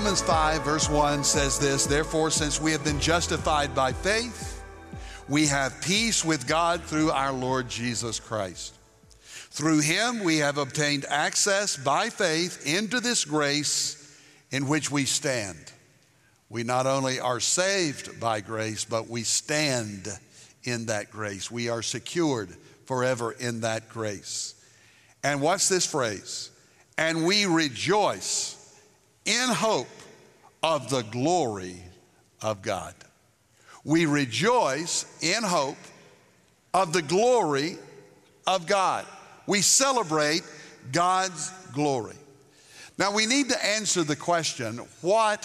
Romans 5 verse 1 says this, therefore, since we have been justified by faith, we have peace with God through our Lord Jesus Christ. Through him we have obtained access by faith into this grace in which we stand. We not only are saved by grace, but we stand in that grace. We are secured forever in that grace. And what's this phrase? And we rejoice in hope of the glory of God. We rejoice in hope of the glory of God. We celebrate God's glory. Now we need to answer the question, what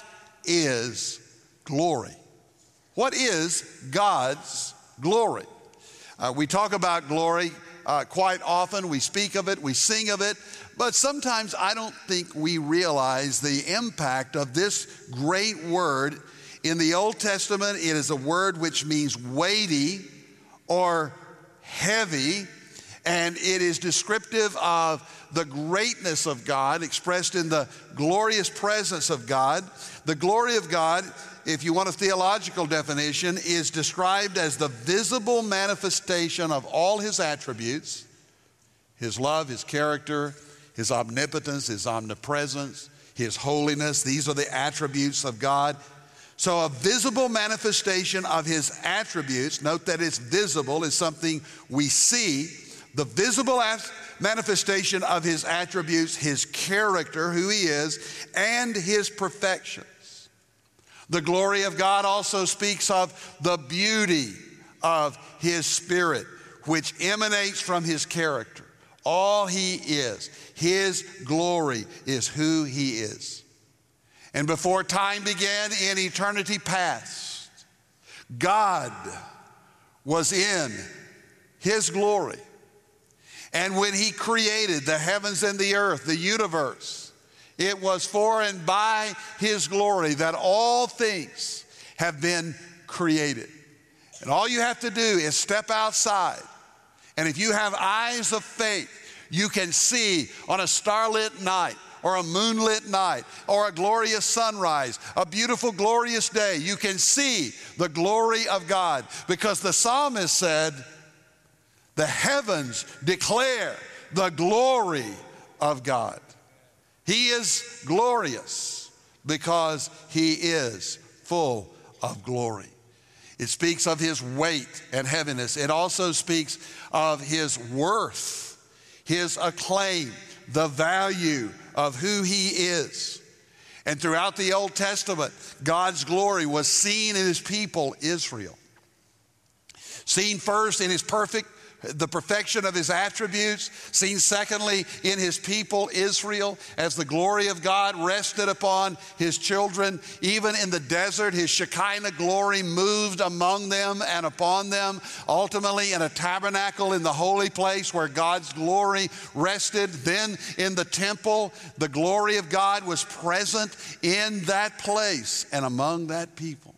is glory? What is God's glory? We talk about glory quite often. We speak of it, we sing of it, but sometimes I don't think we realize the impact of this great word. In the Old Testament, it is a word which means weighty or heavy, and it is descriptive of the greatness of God expressed in the glorious presence of God. The glory of God, if you want a theological definition, is described as the visible manifestation of all his attributes, his love, his character, his omnipotence, his omnipresence, his holiness. These are the attributes of God. So a visible manifestation of his attributes, note that it's visible, is something we see. The visible manifestation of his attributes, his character, who he is, and his perfections. The glory of God also speaks of the beauty of his spirit, which emanates from his character. All he is, his glory is who he is. And before time began, in eternity past, God was in his glory. And when he created the heavens and the earth, the universe, it was for and by his glory that all things have been created. And all you have to do is step outside. And if you have eyes of faith, you can see on a starlit night or a moonlit night or a glorious sunrise, a beautiful, glorious day, you can see the glory of God. Because the psalmist said, the heavens declare the glory of God. He is glorious because he is full of glory. It speaks of his weight and heaviness. It also speaks of his worth, his acclaim, the value of who he is. And throughout the Old Testament, God's glory was seen in his people, Israel. Seen first in the perfection of his attributes, seen secondly in his people Israel, as the glory of God rested upon his children. Even in the desert, his Shekinah glory moved among them and upon them. Ultimately in a tabernacle in the holy place where God's glory rested. Then in the temple, the glory of God was present in that place and among that people.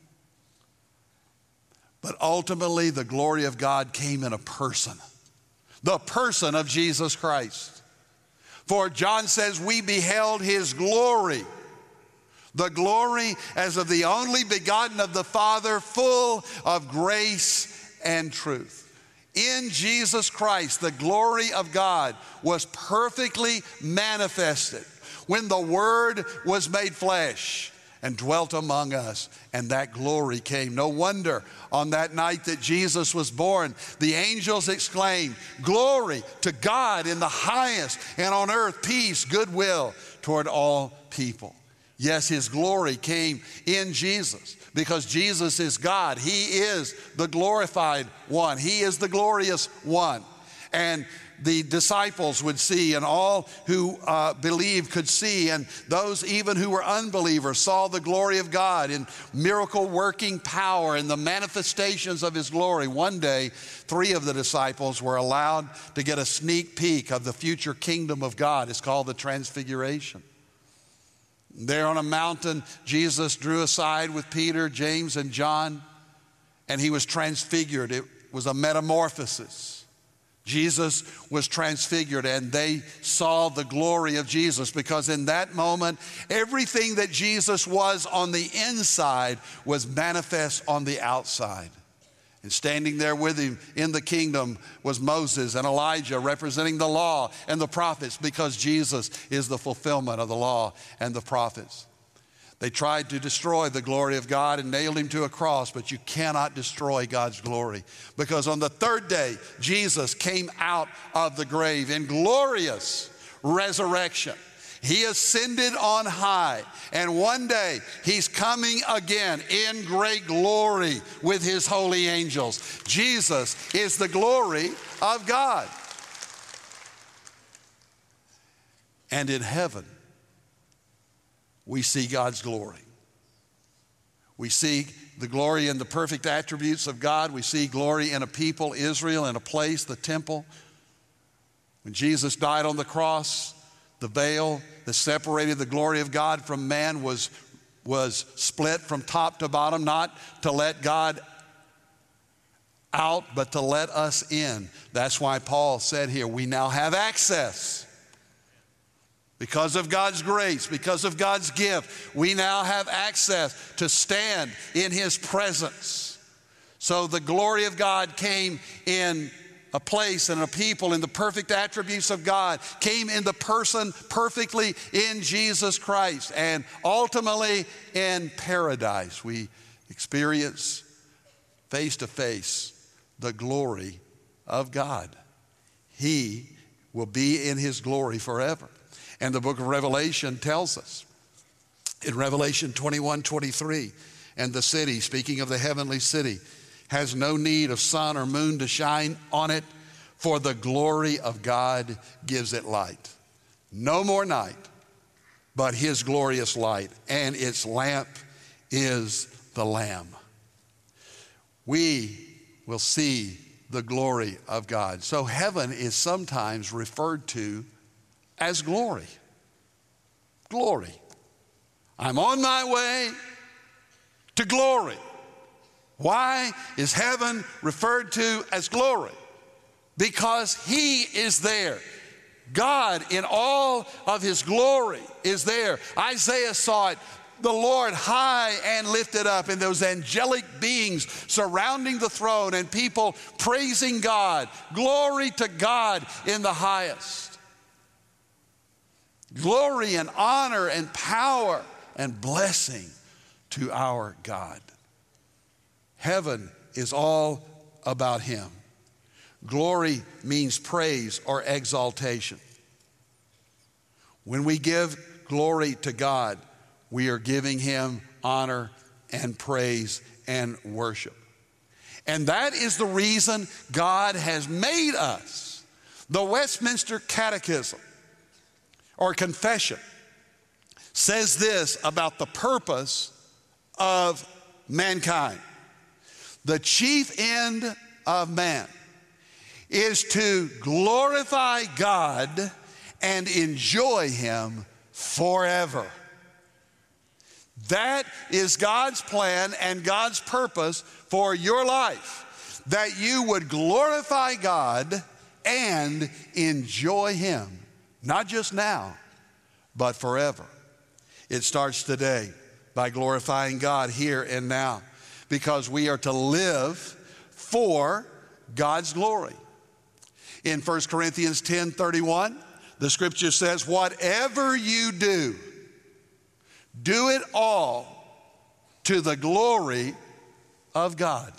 But ultimately, the glory of God came in a person, the person of Jesus Christ. For John says, we beheld his glory, the glory as of the only begotten of the Father, full of grace and truth. In Jesus Christ, the glory of God was perfectly manifested when the Word was made flesh and dwelt among us, and that glory came. No wonder on that night that Jesus was born, the angels exclaimed, glory to God in the highest, and on earth peace, goodwill toward all people. Yes, his glory came in Jesus because Jesus is God. He is the glorified one. He is the glorious one. And the disciples would see, and all who believed could see, and those even who were unbelievers saw the glory of God in miracle working power and the manifestations of his glory. One day, 3 of the disciples were allowed to get a sneak peek of the future kingdom of God. It's called the Transfiguration. There on a mountain, Jesus drew aside with Peter, James, and John, and he was transfigured. It was a metamorphosis. Jesus was transfigured, and they saw the glory of Jesus, because in that moment, everything that Jesus was on the inside was manifest on the outside. And standing there with him in the kingdom was Moses and Elijah, representing the law and the prophets, because Jesus is the fulfillment of the law and the prophets. They tried to destroy the glory of God and nailed him to a cross, but you cannot destroy God's glory, because on the third day, Jesus came out of the grave in glorious resurrection. He ascended on high, and one day he's coming again in great glory with his holy angels. Jesus is the glory of God. And in heaven, we see God's glory. We see the glory in the perfect attributes of God. We see glory in a people, Israel, in a place, the temple. When Jesus died on the cross, the veil that separated the glory of God from man was split from top to bottom, not to let God out, but to let us in. That's why Paul said here, we now have access. Because of God's grace, because of God's gift, we now have access to stand in his presence. So the glory of God came in a place and a people, in the perfect attributes of God, came in the person perfectly in Jesus Christ. And ultimately in paradise, we experience face to face the glory of God. He will be in his glory forever. And the book of Revelation tells us, in Revelation 21:23, and the city, speaking of the heavenly city, has no need of sun or moon to shine on it, for the glory of God gives it light. No more night, but his glorious light, and its lamp is the Lamb. We will see the glory of God. So heaven is sometimes referred to as glory. Glory. I'm on my way to glory. Why is heaven referred to as glory? Because he is there. God in all of his glory is there. Isaiah saw it, the Lord high and lifted up, and those angelic beings surrounding the throne, and people praising God. Glory to God in the highest. Glory and honor and power and blessing to our God. Heaven is all about him. Glory means praise or exaltation. When we give glory to God, we are giving him honor and praise and worship. And that is the reason God has made us. The Westminster Catechism or Confession says this about the purpose of mankind. The chief end of man is to glorify God and enjoy him forever. That is God's plan and God's purpose for your life, that you would glorify God and enjoy him, not just now, but forever. It starts today by glorifying God here and now, because we are to live for God's glory. In 1 Corinthians 10:31, the scripture says, whatever you do, do it all to the glory of God.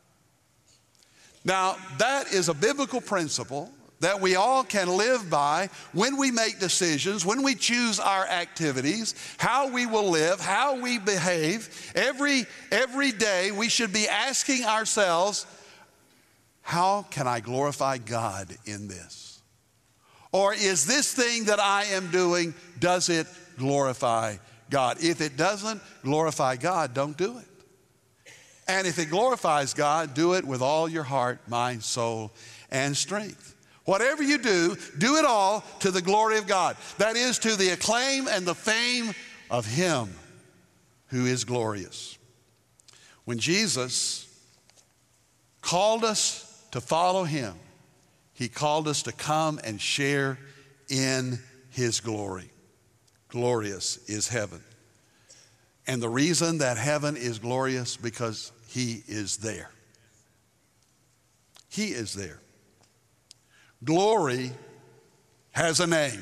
Now, that is a biblical principle that we all can live by when we make decisions, when we choose our activities, how we will live, how we behave. Every day we should be asking ourselves, how can I glorify God in this? Or is this thing that I am doing, does it glorify God? If it doesn't glorify God, don't do it. And if it glorifies God, do it with all your heart, mind, soul, and strength. Whatever you do, do it all to the glory of God. That is, to the acclaim and the fame of him who is glorious. When Jesus called us to follow him, He called us to come and share in his glory. Glorious is heaven. And the reason that heaven is glorious, because he is there. He is there. Glory has a name,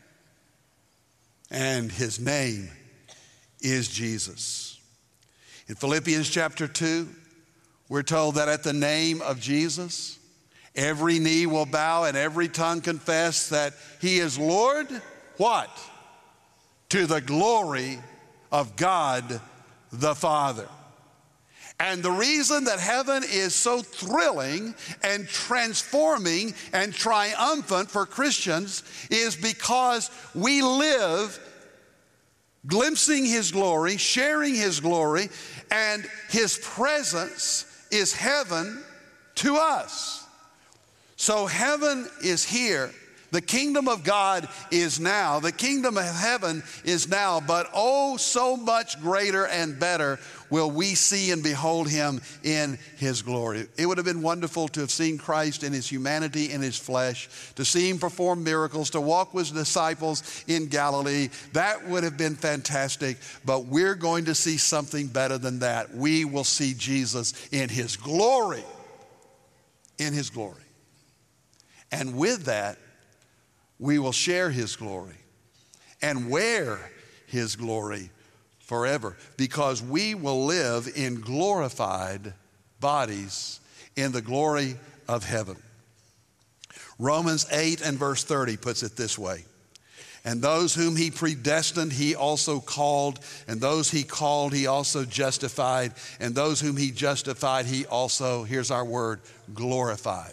and his name is Jesus. In Philippians chapter 2, we're told that at the name of Jesus, every knee will bow and every tongue confess that he is Lord, what? To the glory of God the Father. And the reason that heaven is so thrilling and transforming and triumphant for Christians is because we live glimpsing his glory, sharing his glory, and his presence is heaven to us. So heaven is here. The kingdom of God is now. The kingdom of heaven is now. But oh, so much greater and better will we see and behold him in his glory. It would have been wonderful to have seen Christ in his humanity, in his flesh, to see him perform miracles, to walk with his disciples in Galilee. That would have been fantastic. But we're going to see something better than that. We will see Jesus in his glory. In his glory. And with that, we will share his glory and wear his glory forever, because we will live in glorified bodies in the glory of heaven. Romans 8 and verse 30 puts it this way. And those whom he predestined, he also called. And those he called, he also justified. And those whom he justified, he also, here's our word, glorified.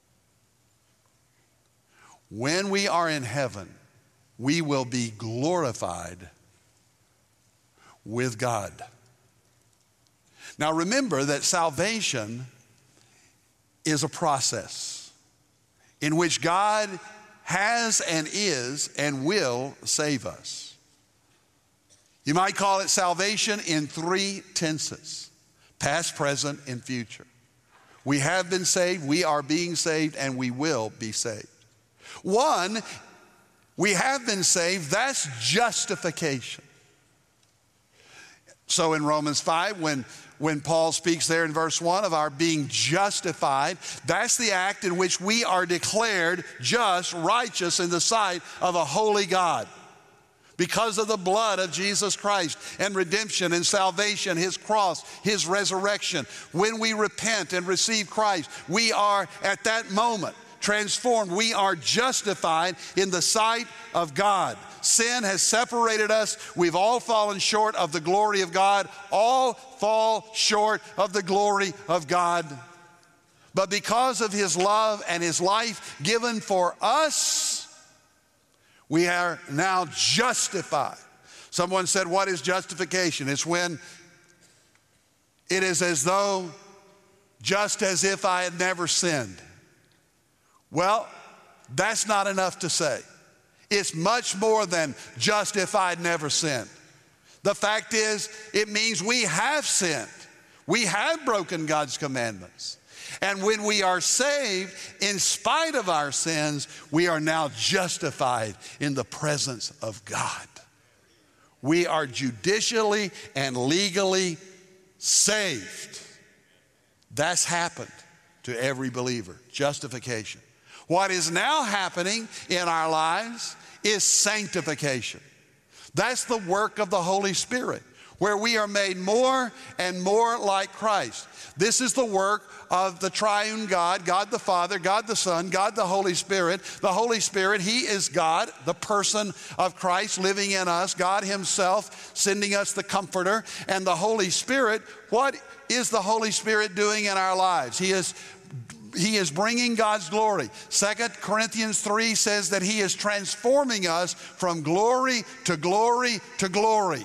When we are in heaven, we will be glorified with God. Now remember that salvation is a process in which God has and is and will save us. You might call it salvation in 3 tenses: past, present, and future. We have been saved, we are being saved, and we will be saved. 1, we have been saved, that's justification. So in Romans 5, when Paul speaks there in verse 1 of our being justified, that's the act in which we are declared just, righteous in the sight of a holy God. Because of the blood of Jesus Christ and redemption and salvation, his cross, his resurrection. When we repent and receive Christ, we are at that moment transformed. We are justified in the sight of God. Sin has separated us. We've all fallen short of the glory of God. All fall short of the glory of God. But because of his love and his life given for us, we are now justified. Someone said, what is justification? It's when it is as though, just as if I had never sinned. Well, that's not enough to say. It's much more than just if I'd never sinned. The fact is, it means we have sinned. We have broken God's commandments. And when we are saved, in spite of our sins, we are now justified in the presence of God. We are judicially and legally saved. That's happened to every believer, justification. What is now happening in our lives is sanctification. That's the work of the Holy Spirit, where we are made more and more like Christ. This is the work of the triune God, God the Father, God the Son, God the Holy Spirit. The Holy Spirit, he is God, the person of Christ living in us, God himself sending us the Comforter. And the Holy Spirit, what is the Holy Spirit doing in our lives? He is bringing God's glory. 2 Corinthians 3 says that he is transforming us from glory to glory to glory.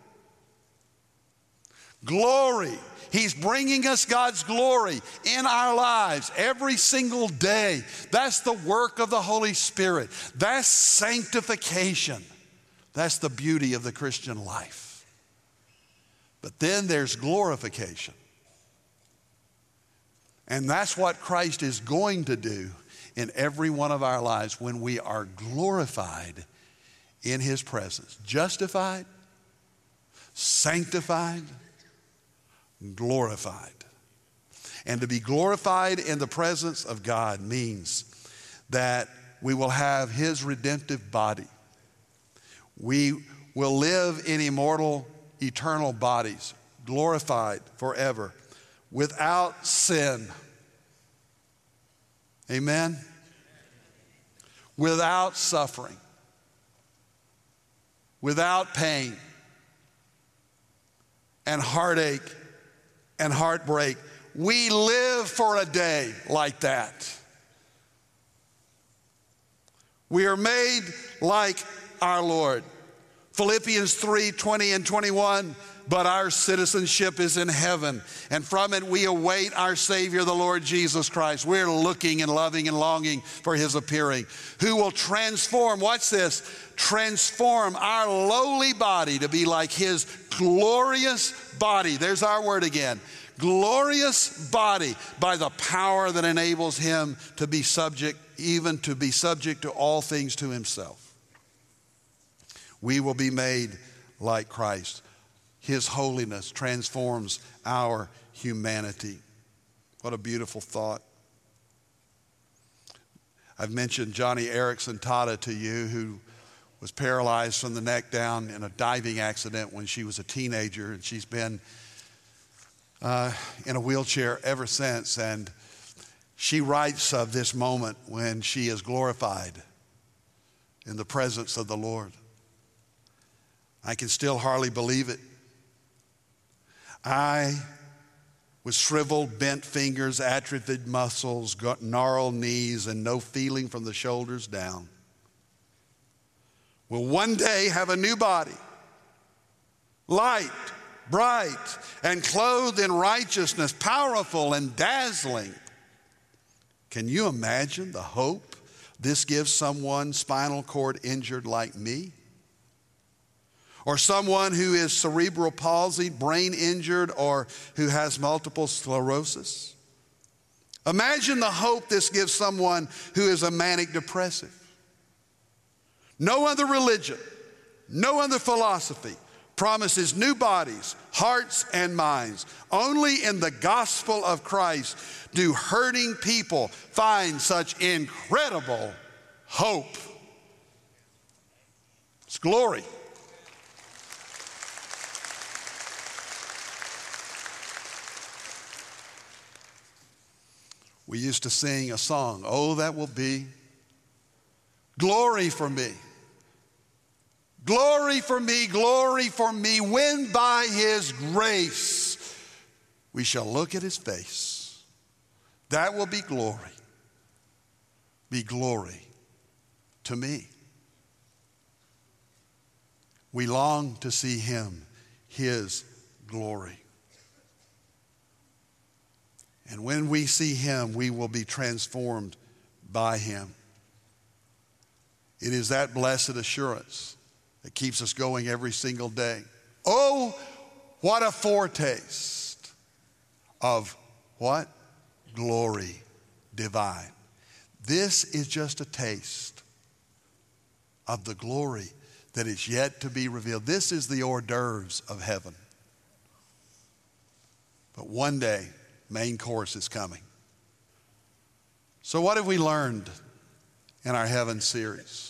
Glory. He's bringing us God's glory in our lives every single day. That's the work of the Holy Spirit. That's sanctification. That's the beauty of the Christian life. But then there's glorification. And that's what Christ is going to do in every one of our lives when we are glorified in his presence. Justified, sanctified, glorified. And to be glorified in the presence of God means that we will have his redemptive body. We will live in immortal, eternal bodies, glorified forever, without sin. Amen? Without suffering, without pain and heartache and heartbreak. We live for a day like that. We are made like our Lord. Philippians 3:20 and 21, but our citizenship is in heaven, and from it we await our Savior, the Lord Jesus Christ. We're looking and loving and longing for his appearing, who will transform, watch this, transform our lowly body to be like his glorious body. There's our word again. Glorious body, by the power that enables him to be subject, even to be subject to all things to himself. We will be made like Christ. His holiness transforms our humanity. What a beautiful thought. I've mentioned Johnny Erickson Tada to you, who was paralyzed from the neck down in a diving accident when she was a teenager, and she's been in a wheelchair ever since. And she writes of this moment when she is glorified in the presence of the Lord. I can still hardly believe it. I, with shriveled, bent fingers, atrophied muscles, gnarled knees, and no feeling from the shoulders down, will one day have a new body, light, bright, and clothed in righteousness, powerful and dazzling. Can you imagine the hope this gives someone spinal cord injured like me? Or someone who is cerebral palsy, brain injured, or who has multiple sclerosis? Imagine the hope this gives someone who is a manic depressive. No other religion, no other philosophy promises new bodies, hearts, and minds. Only in the gospel of Christ do hurting people find such incredible hope. It's glory. We used to sing a song, oh, that will be glory for me. Glory for me, when by his grace we shall look at his face. That will be glory to me. We long to see him, his glory. And when we see him, we will be transformed by him. It is that blessed assurance that keeps us going every single day. Oh, what a foretaste of what? Glory divine. This is just a taste of the glory that is yet to be revealed. This is the hors d'oeuvres of heaven. But one day, main course is coming. So what have we learned in our Heaven series?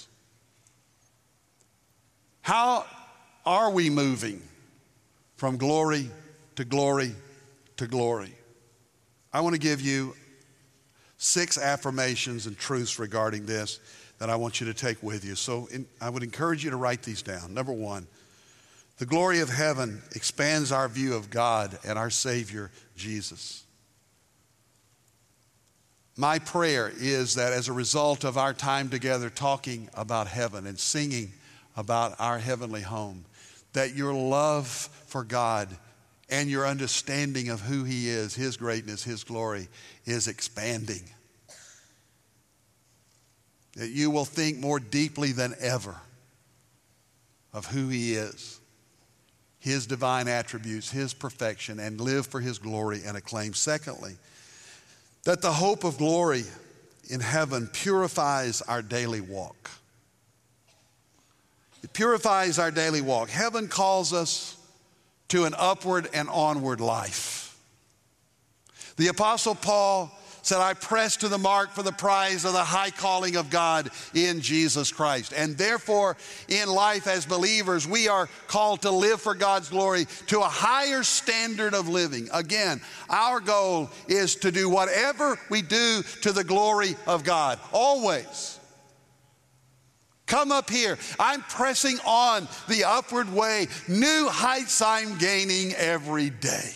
How are we moving from glory to glory to glory? I want to give you 6 affirmations and truths regarding this that I want you to take with you. So I would encourage you to write these down. Number 1, the glory of heaven expands our view of God and our Savior, Jesus. My prayer is that as a result of our time together talking about heaven and singing about our heavenly home, that your love for God and your understanding of who he is, his greatness, his glory, is expanding. That you will think more deeply than ever of who he is, his divine attributes, his perfection, and live for his glory and acclaim. Secondly, that the hope of glory in heaven purifies our daily walk. It purifies our daily walk. Heaven calls us to an upward and onward life. The Apostle Paul said, I press to the mark for the prize of the high calling of God in Jesus Christ. And therefore, in life as believers, we are called to live for God's glory to a higher standard of living. Again, our goal is to do whatever we do to the glory of God, always. Come up here. I'm pressing on the upward way. New heights I'm gaining every day.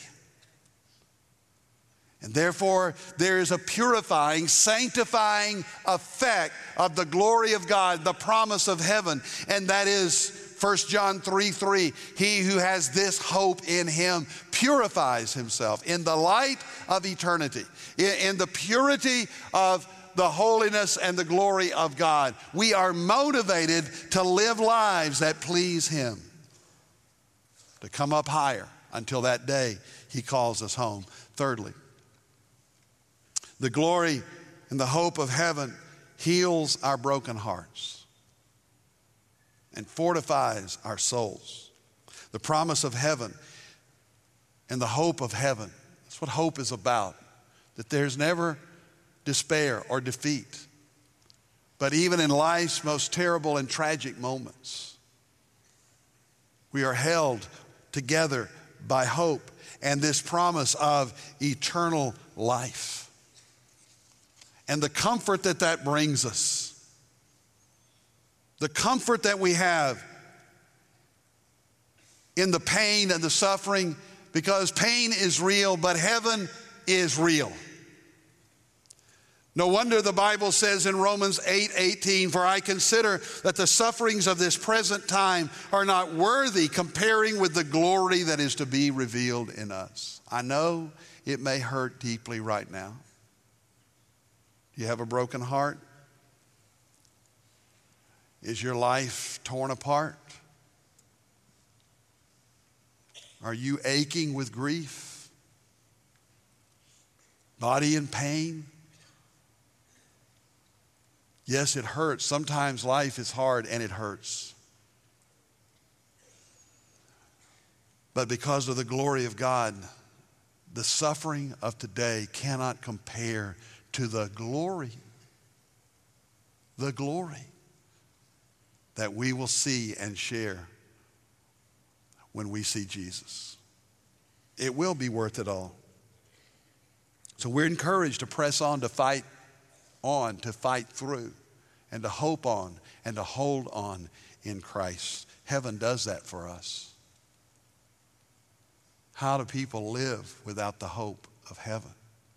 And therefore, there is a purifying, sanctifying effect of the glory of God, the promise of heaven. And that is 1 John 3:3. He who has this hope in him purifies himself in the light of eternity, in the purity of the holiness and the glory of God. We are motivated to live lives that please him, to come up higher until that day he calls us home. Thirdly, the glory and the hope of heaven heals our broken hearts and fortifies our souls. The promise of heaven and the hope of heaven, that's what hope is about, that there's never despair or defeat. But even in life's most terrible and tragic moments, we are held together by hope and this promise of eternal life. And the comfort that that brings us, the comfort that we have in the pain and the suffering, because pain is real, but heaven is real. No wonder the Bible says in Romans 8:18, for I consider that the sufferings of this present time are not worthy comparing with the glory that is to be revealed in us. I know it may hurt deeply right now. You have a broken heart? Is your life torn apart? Are you aching with grief? Body in pain? Yes, it hurts. Sometimes life is hard and it hurts. But because of the glory of God, the suffering of today cannot compare to the glory that we will see and share when we see Jesus. It will be worth it all. So we're encouraged to press on, to fight through, and to hope on, and to hold on in Christ. Heaven does that for us. How do people live without the hope of heaven?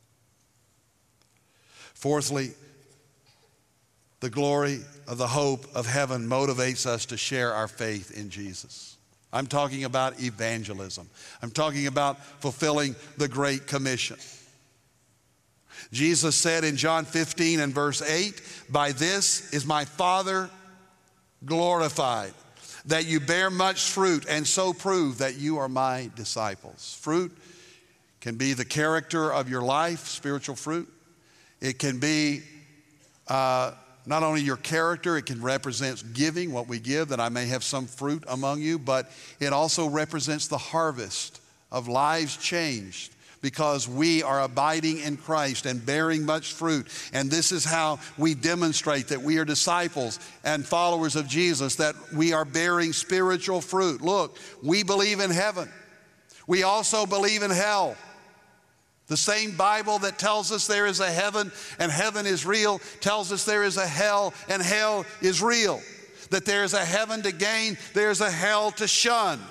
Fourthly, the glory of the hope of heaven motivates us to share our faith in Jesus. I'm talking about evangelism. I'm talking about fulfilling the Great Commission. Jesus said in John 15 and verse 8, by this is my Father glorified, that you bear much fruit and so prove that you are my disciples. Fruit can be the character of your life, spiritual fruit. It can be not only your character, it can represent giving, what we give, that I may have some fruit among you, but it also represents the harvest of lives changed because we are abiding in Christ and bearing much fruit. And this is how we demonstrate that we are disciples and followers of Jesus, that we are bearing spiritual fruit. Look, we believe in heaven. We also believe in hell. The same Bible that tells us there is a heaven and heaven is real tells us there is a hell and hell is real. That there is a heaven to gain, there's a hell to shun.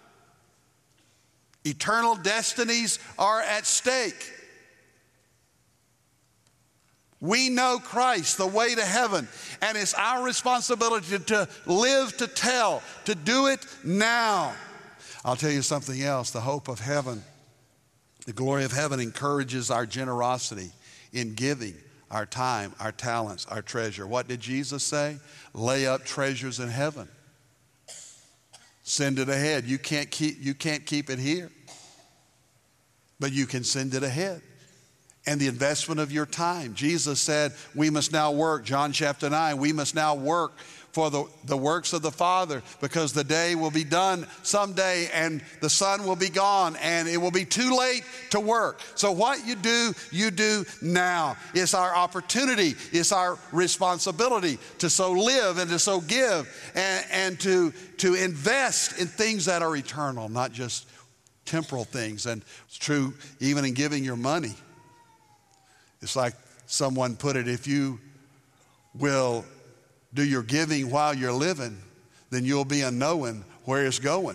Eternal destinies are at stake. We know Christ, the way to heaven, and it's our responsibility to live to tell, to do it now. I'll tell you something else, the hope of heaven. The glory of heaven encourages our generosity in giving our time, our talents, our treasure. What did Jesus say? Lay up treasures in heaven. Send it ahead. You can't keep it here, but you can send it ahead. and the investment of your time. Jesus said, we must now work, John chapter 9, we must now work for the works of the Father, because the day will be done someday and the sun will be gone and it will be too late to work. So what you do now. It's our opportunity, it's our responsibility to so live and to so give and to invest in things that are eternal, not just temporal things. And it's true even in giving your money. It's like someone put it, if you will do your giving while you're living, then you'll be unknowing where it's going.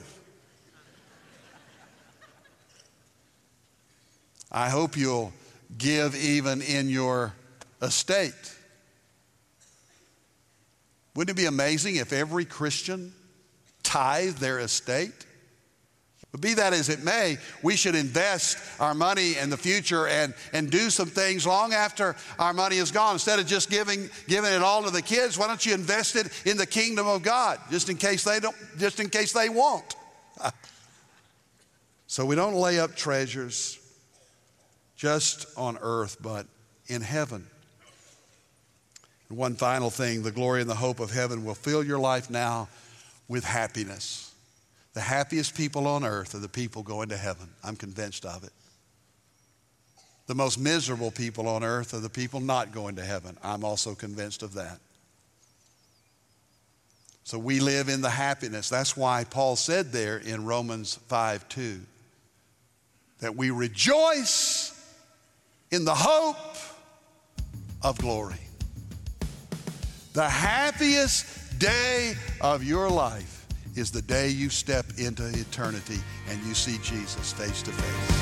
I hope you'll give even in your estate. Wouldn't it be amazing if every Christian tithed their estate? But be that as it may, we should invest our money in the future and do some things long after our money is gone. Instead of just giving it all to the kids, why don't you invest it in the kingdom of God, just in case they won't. So we don't lay up treasures just on earth, but in heaven. And one final thing, the glory and the hope of heaven will fill your life now with happiness. The happiest people on earth are the people going to heaven. I'm convinced of it. The most miserable people on earth are the people not going to heaven. I'm also convinced of that. So we live in the happiness. That's why Paul said there in Romans 5:2 that we rejoice in the hope of glory. The happiest day of your life is the day you step into eternity and you see Jesus face to face.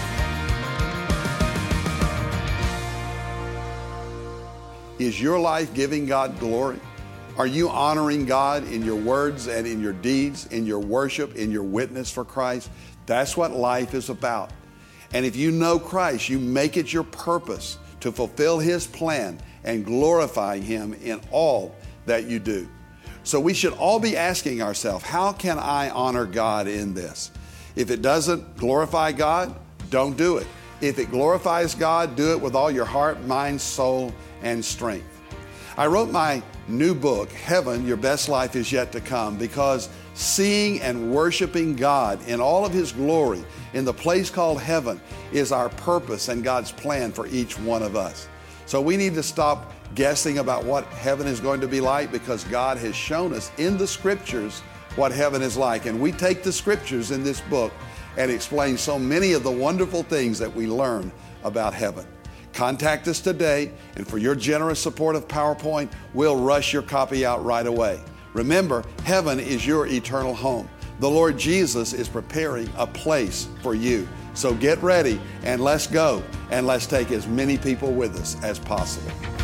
Is your life giving God glory? Are you honoring God in your words and in your deeds, in your worship, in your witness for Christ? That's what life is about. And if you know Christ, you make it your purpose to fulfill His plan and glorify Him in all that you do. So we should all be asking ourselves, how can I honor God in this? If it doesn't glorify God, don't do it. If it glorifies God, do it with all your heart, mind, soul, and strength. I wrote my new book, Heaven, Your Best Life Is Yet to Come, because seeing and worshiping God in all of His glory in the place called heaven is our purpose and God's plan for each one of us. So we need to stop guessing about what heaven is going to be like, because God has shown us in the scriptures what heaven is like. And we take the scriptures in this book and explain so many of the wonderful things that we learn about heaven. Contact us today, and for your generous support of PowerPoint, we'll rush your copy out right away. Remember, heaven is your eternal home. The Lord Jesus is preparing a place for you. So get ready and let's go, and let's take as many people with us as possible.